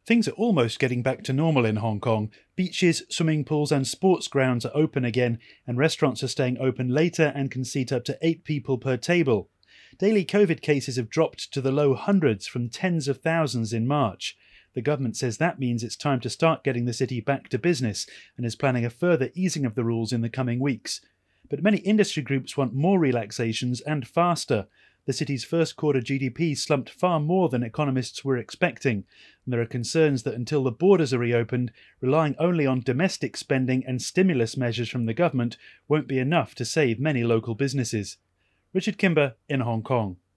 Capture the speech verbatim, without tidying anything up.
Things are almost getting back to normal in Hong Kong. Beaches, swimming pools and sports grounds are open again, and restaurants are staying open later and can seat up to eight people per table. Daily COVID cases have dropped to the low hundreds from tens of thousands in March. The government says that means it's time to start getting the city back to business and is planning a further easing of the rules in the coming weeks. But many industry groups want more relaxations and faster. The city's first quarter G D P slumped far more than economists were expecting, and there are concerns that until the borders are reopened, relying only on domestic spending and stimulus measures from the government won't be enough to save many local businesses. Richard Kimber in Hong Kong.